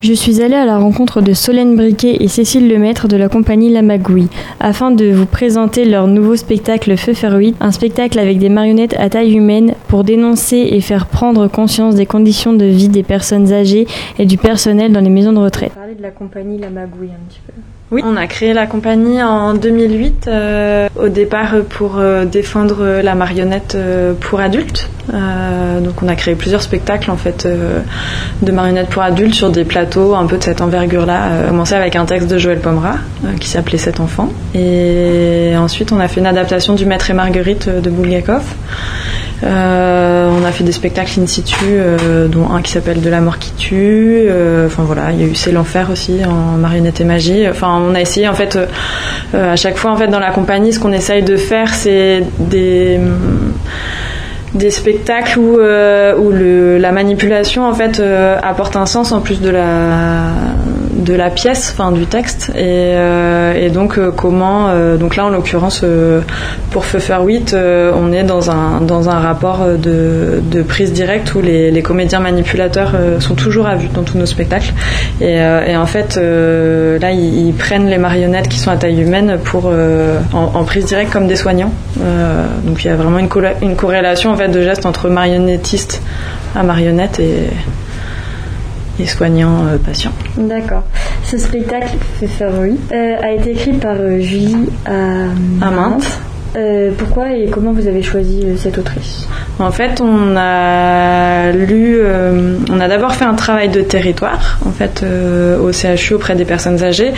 Je suis allée à la rencontre de Solène Briquet et Cécile Lemaître de la compagnie La Magouille, afin de vous présenter leur nouveau spectacle Feu faire 8, un spectacle avec des marionnettes à taille humaine pour dénoncer et faire prendre conscience des conditions de vie des personnes âgées et du personnel dans les maisons de retraite. Parler de la compagnie La Magouille un petit peu. Oui, on a créé la compagnie en 2008, au départ pour défendre la marionnette pour adultes. Donc on a créé plusieurs spectacles en fait de marionnettes pour adultes sur des plateaux un peu de cette envergure-là. On a commencé avec un texte de Joël Pomera qui s'appelait 7 enfants. Et ensuite on a fait une adaptation du Maître et Marguerite de Bulgakov. On a fait des spectacles in situ, dont un qui s'appelle De la mort qui tue. Enfin voilà, il y a eu C'est l'enfer aussi en marionnette et magie. Enfin, on a essayé en fait à chaque fois en fait dans la compagnie, ce qu'on essaye de faire, c'est des spectacles où la manipulation en fait apporte un sens en plus de la pièce, enfin du texte, et donc comment donc là en l'occurrence pour Feu faire 8 on est dans un rapport de prise directe où les comédiens manipulateurs sont toujours à vue dans tous nos spectacles, et en fait là ils prennent les marionnettes qui sont à taille humaine pour en prise directe comme des soignants, donc il y a vraiment une corrélation en fait de gestes entre marionnettiste à marionnette et soignant patient. D'accord. Ce spectacle, Feu faire 8, a été écrit par Julie Aminte. Pourquoi et comment vous avez choisi cette autrice ? En fait, on a d'abord fait un travail de territoire en fait au CHU auprès des personnes âgées,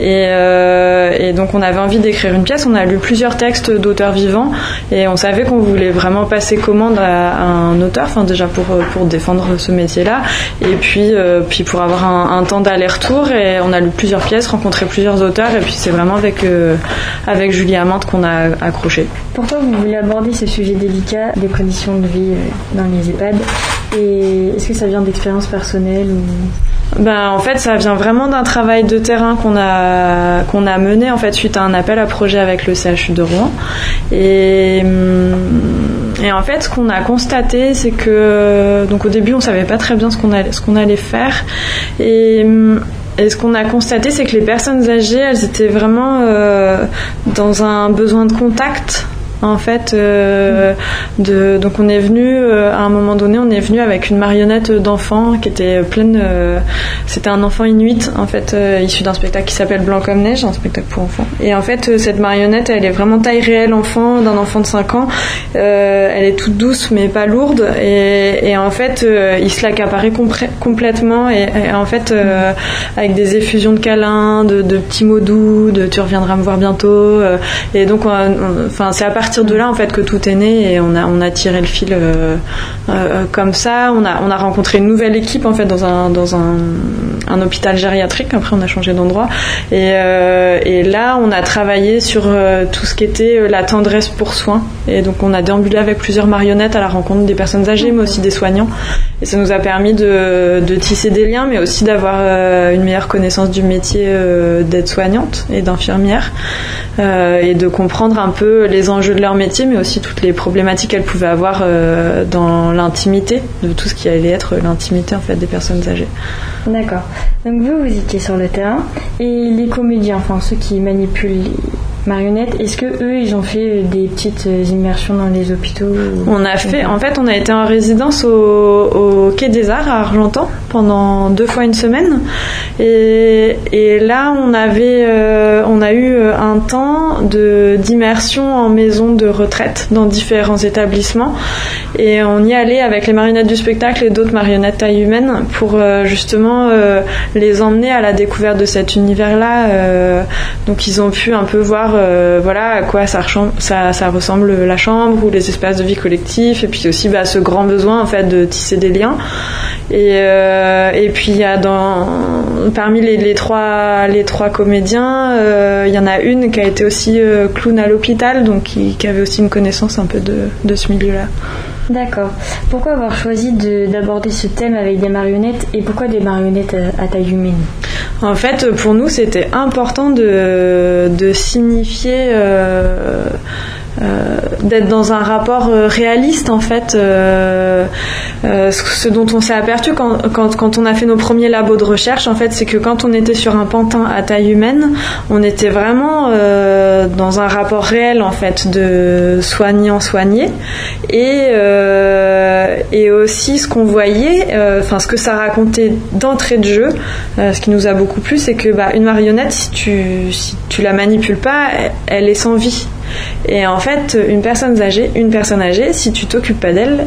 et donc on avait envie d'écrire une pièce. On a lu plusieurs textes d'auteurs vivants et on savait qu'on voulait vraiment passer commande à un auteur, enfin déjà pour défendre ce métier-là, et puis pour avoir un temps d'aller-retour, et on a lu plusieurs pièces, rencontré plusieurs auteurs, et puis c'est vraiment avec Julie Aminte qu'on a accroché. Pourquoi vous voulez aborder ce sujet délicat des conditions de vie dans les EHPAD, et est-ce que ça vient d'expériences personnelles ou... En fait, ça vient vraiment d'un travail de terrain qu'on a mené en fait suite à un appel à projet avec le CHU de Rouen, et en fait, ce qu'on a constaté, c'est que donc au début, on savait pas très bien ce qu'on allait faire, et ce qu'on a constaté, c'est que les personnes âgées, elles étaient vraiment dans un besoin de contact. En fait, donc on est venu à un moment donné, on est venu avec une marionnette d'enfant qui était pleine. C'était un enfant inuit en fait, issu d'un spectacle qui s'appelle Blanc comme neige, un spectacle pour enfants. Et en fait, cette marionnette, elle est vraiment taille réelle enfant, d'un enfant de 5 ans. Elle est toute douce mais pas lourde. Et en fait, il se l'accaparait complètement. Et en fait, avec des effusions de câlins, de petits mots doux, de tu reviendras me voir bientôt. Et donc, c'est à partir de là en fait que tout est né, et on a tiré le fil comme ça. On a rencontré une nouvelle équipe en fait dans un hôpital gériatrique. Après on a changé d'endroit, et là on a travaillé sur tout ce qui était la tendresse pour soins, et donc on a déambulé avec plusieurs marionnettes à la rencontre des personnes âgées mais aussi des soignants, et ça nous a permis de tisser des liens, mais aussi d'avoir une meilleure connaissance du métier d'aide-soignante et d'infirmière, et de comprendre un peu les enjeux de leur métier, mais aussi toutes les problématiques qu'elles pouvaient avoir dans l'intimité, de tout ce qui allait être l'intimité en fait des personnes âgées. D'accord. Donc vous étiez sur le terrain, et les comédiens, enfin ceux qui manipulent les marionnettes, est-ce que eux ils ont fait des petites immersions dans les hôpitaux ou... On a été en résidence au Quai des Arts à Argentan pendant 2 fois une semaine, et là on a eu un temps d'immersion en maison de retraite dans différents établissements, et on y allait avec les marionnettes du spectacle et d'autres marionnettes taille humaine pour justement les emmener à la découverte de cet univers-là. Donc ils ont pu un peu voir à quoi ça ressemble la chambre ou les espaces de vie collectifs, et puis aussi ce grand besoin en fait de tisser des liens. Et puis il y a parmi les trois comédiens, il y en a une qui a été aussi clown à l'hôpital, donc qui avait aussi une connaissance un peu de ce milieu-là. D'accord. Pourquoi avoir choisi d'aborder ce thème avec des marionnettes, et pourquoi des marionnettes à taille humaine ? En fait, pour nous, c'était important de signifier d'être dans un rapport réaliste en fait. Ce dont on s'est aperçu quand on a fait nos premiers labos de recherche, en fait, c'est que quand on était sur un pantin à taille humaine, on était vraiment dans un rapport réel en fait de soignant-soigné, et aussi ce qu'on voyait, ce que ça racontait d'entrée de jeu, ce qui nous a beaucoup plu, c'est que une marionnette, si tu la manipules pas, elle est sans vie. Et en fait, une personne âgée, si tu t'occupes pas d'elle,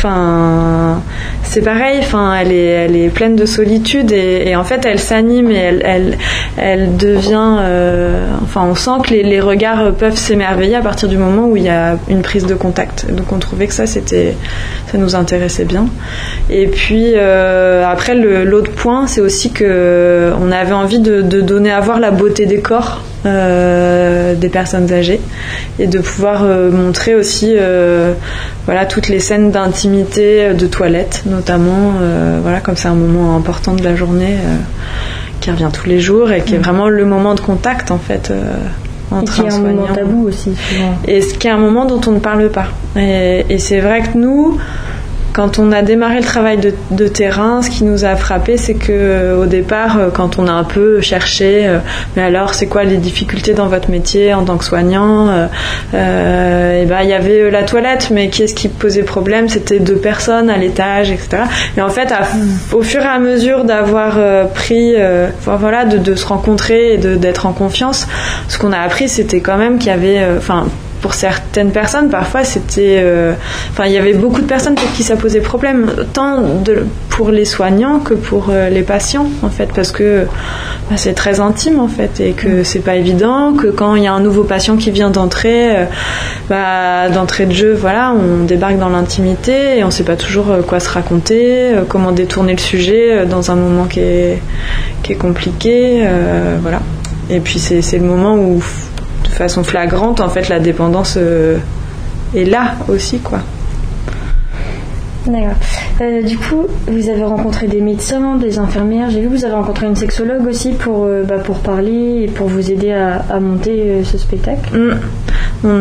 c'est pareil. Elle est pleine de solitude et en fait, elle s'anime et elle devient. On sent que les regards peuvent s'émerveiller à partir du moment où il y a une prise de contact. Donc, on trouvait que ça nous intéressait bien. Et puis après, l'autre point, c'est aussi que on avait envie de donner à voir la beauté des corps. Des personnes âgées, et de pouvoir montrer aussi toutes les scènes d'intimité, de toilette notamment, comme c'est un moment important de la journée qui revient tous les jours et qui est vraiment le moment de contact en fait entre un soignant. Et qui est un moment tabou aussi souvent. Et ce qui est un moment dont on ne parle pas, et c'est vrai que nous, quand on a démarré le travail de terrain, ce qui nous a frappé, c'est que au départ, quand on a un peu cherché, mais alors c'est quoi les difficultés dans votre métier en tant que soignant, il y avait la toilette, mais qui est-ce qui posait problème? C'était 2 personnes à l'étage, etc. Et en fait, au fur et à mesure d'avoir pris, de se rencontrer et d'être en confiance, ce qu'on a appris, c'était quand même qu'il y avait, pour certaines personnes, parfois, c'était... il y avait beaucoup de personnes pour qui ça posait problème, tant pour les soignants que pour les patients, en fait, parce que c'est très intime, en fait, et que c'est pas évident, que quand il y a un nouveau patient qui vient d'entrer, d'entrée de jeu, on débarque dans l'intimité et on sait pas toujours quoi se raconter, comment détourner le sujet dans un moment qui est compliqué, Et puis, c'est le moment où... de façon flagrante, en fait, la dépendance est là aussi, quoi. D'accord. Du coup, vous avez rencontré des médecins, des infirmières. J'ai vu que vous avez rencontré une sexologue aussi pour parler et pour vous aider à monter ce spectacle. On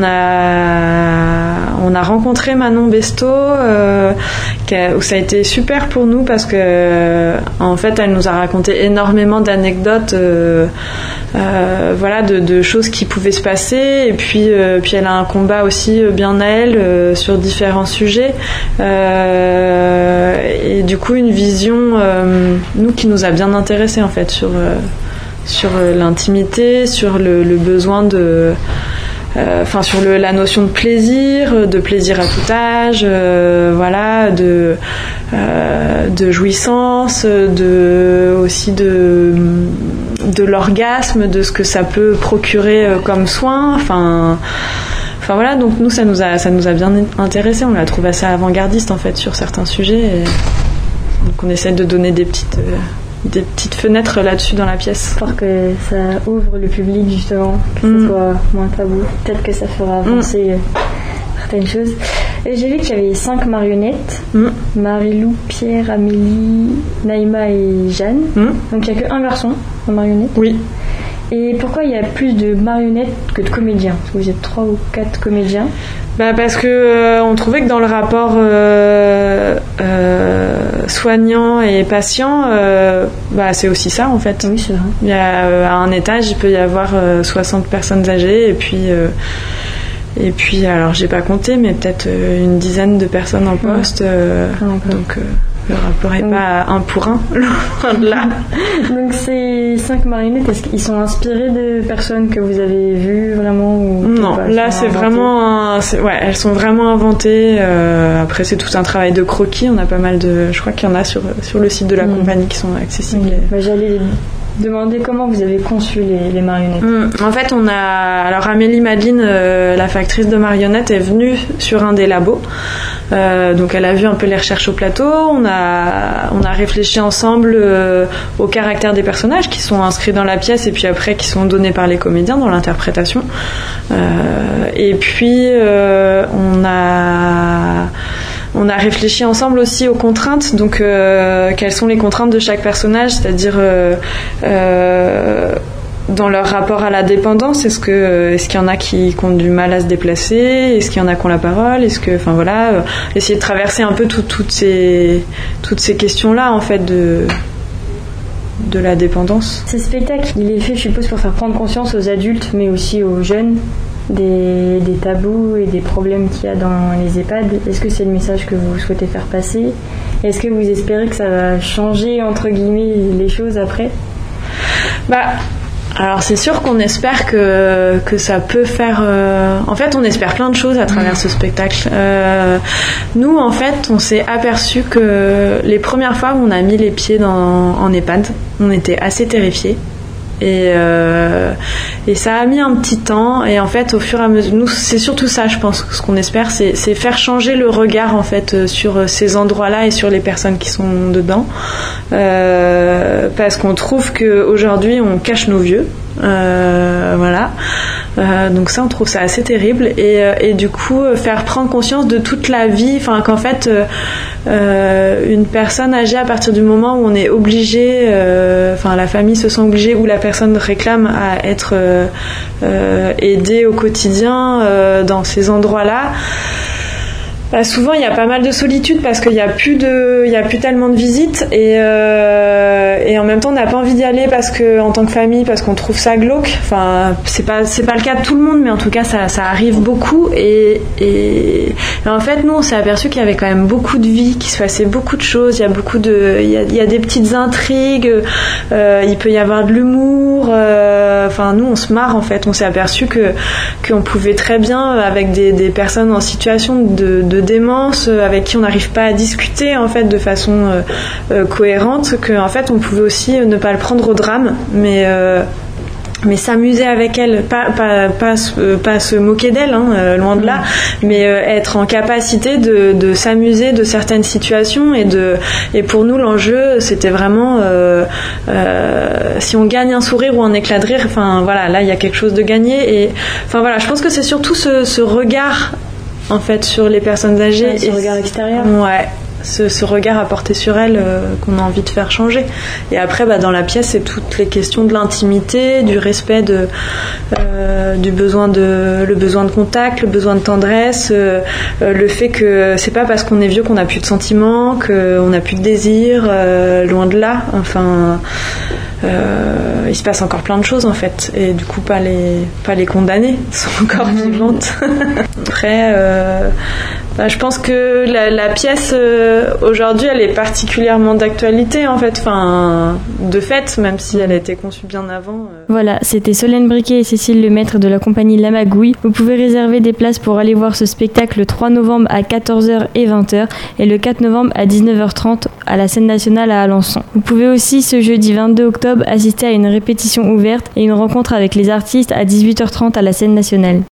a rencontré Manon Besto, où ça a été super pour nous parce que en fait, elle nous a raconté énormément d'anecdotes, de choses qui pouvaient se passer. Et puis elle a un combat aussi bien à elle sur différents sujets. Et du coup, une vision, nous, qui nous a bien intéressés en fait sur l'intimité, sur le besoin de... sur la notion de plaisir à tout âge, de jouissance, aussi de l'orgasme, de ce que ça peut procurer comme soin. Donc nous, ça nous a bien intéressés. On l'a trouvé assez avant-gardiste en fait sur certains sujets. Et donc on essaie de donner des petites fenêtres là-dessus dans la pièce. Pour que ça ouvre le public justement, que ça soit moins tabou. Peut-être que ça fera avancer certaines choses. Et j'ai vu qu'il y avait 5 marionnettes. Marie-Lou, Pierre, Amélie, Naïma et Jeanne. Donc il n'y a qu'un garçon en marionnette. Oui. Et pourquoi il y a plus de marionnettes que de comédiens? Parce que vous êtes 3 ou 4 comédiens. Parce que on trouvait que dans le rapport soignant et patient, c'est aussi ça en fait. Oui, c'est vrai. Il y a à un étage, il peut y avoir 60 personnes âgées et puis alors j'ai pas compté, mais peut-être une dizaine de personnes en poste. Donc le rapport est pas 1 pour 1, loin de là. Donc ces 5 marionnettes, est-ce qu'ils sont inspirés de personnes que vous avez vues vraiment ou Non, là c'est vraiment elles sont vraiment inventées. Après c'est tout un travail de croquis. On a pas mal de... Je crois qu'il y en a sur le site de la compagnie qui sont accessibles. J'allais demander comment vous avez conçu les marionnettes. En fait, alors Amélie Madeline, la factrice de marionnettes, est venue sur un des labos. Donc elle a vu un peu les recherches au plateau. On a réfléchi ensemble au caractère des personnages qui sont inscrits dans la pièce et puis après qui sont donnés par les comédiens dans l'interprétation. Et puis on a réfléchi ensemble aussi aux contraintes, donc quelles sont les contraintes de chaque personnage, c'est-à-dire dans leur rapport à la dépendance. Est-ce qu'il y en a qui ont du mal à se déplacer? Est-ce qu'il y en a qui ont la parole? Essayer de traverser un peu toutes ces questions-là, en fait, de la dépendance. Ce spectacle, il est fait, je suppose, pour faire prendre conscience aux adultes, mais aussi aux jeunes, des tabous et des problèmes qu'il y a dans les EHPAD. Est-ce que c'est le message que vous souhaitez faire passer? Est-ce que vous espérez que ça va changer, entre guillemets, les choses après? Alors c'est sûr qu'on espère que ça peut faire... En fait, on espère plein de choses à travers ce spectacle. Nous, en fait, on s'est aperçu que les premières fois où on a mis les pieds en EHPAD, on était assez terrifiés. Et ça a mis un petit temps, et en fait au fur et à mesure, nous c'est surtout ça, je pense, ce qu'on espère, c'est faire changer le regard, en fait, sur ces endroits-là et sur les personnes qui sont dedans, parce qu'on trouve qu'aujourd'hui on cache nos vieux, voilà. Donc ça, on trouve ça assez terrible, et du coup faire prendre conscience de toute la vie, enfin qu'en fait une personne âgée, à partir du moment où on est obligé, la famille se sent obligée, ou la personne réclame à être aidée au quotidien dans ces endroits-là, souvent il y a pas mal de solitude parce qu'il y a plus tellement de visites, et en même temps on n'a pas envie d'y aller parce que, en tant que famille, parce qu'on trouve ça glauque. Enfin, c'est pas le cas de tout le monde, mais en tout cas ça arrive beaucoup, et en fait nous on s'est aperçu qu'il y avait quand même beaucoup de vie, qu'il se passait beaucoup de choses, il y a des petites intrigues, il peut y avoir de l'humour, nous on se marre, en fait. On s'est aperçu qu'on pouvait très bien, avec des personnes en situation de démence, avec qui on n'arrive pas à discuter, en fait, de façon cohérente, qu'en fait on pouvait aussi ne pas le prendre au drame, mais s'amuser avec elle, pas se moquer d'elle, loin de là, mais être en capacité de s'amuser de certaines situations, et pour nous l'enjeu c'était vraiment si on gagne un sourire ou un éclat de rire, là il y a quelque chose de gagné, et je pense que c'est surtout ce regard, en fait, sur les personnes âgées, ce regard extérieur. Ouais. Ce regard à porter sur elles, qu'on a envie de faire changer. Et après, dans la pièce, c'est toutes les questions de l'intimité, du respect, le besoin de contact, le besoin de tendresse, le fait que c'est pas parce qu'on est vieux qu'on n'a plus de sentiments, qu'on n'a plus de désir, loin de là. Il se passe encore plein de choses, en fait, et du coup pas les condamner, elles sont encore vivantes. Après, je pense que la pièce aujourd'hui elle est particulièrement d'actualité, en fait, de fait, même si elle a été conçue bien avant. Voilà, c'était Solène Briquet et Cécile Lemaître de la compagnie La Magouille. Vous pouvez réserver des places pour aller voir ce spectacle le 3 novembre à 14h et 20h et le 4 novembre à 19h30 à la Scène Nationale à Alençon. Vous pouvez aussi, ce jeudi 22 octobre, assister à une répétition ouverte et une rencontre avec les artistes à 18h30 à la Scène Nationale.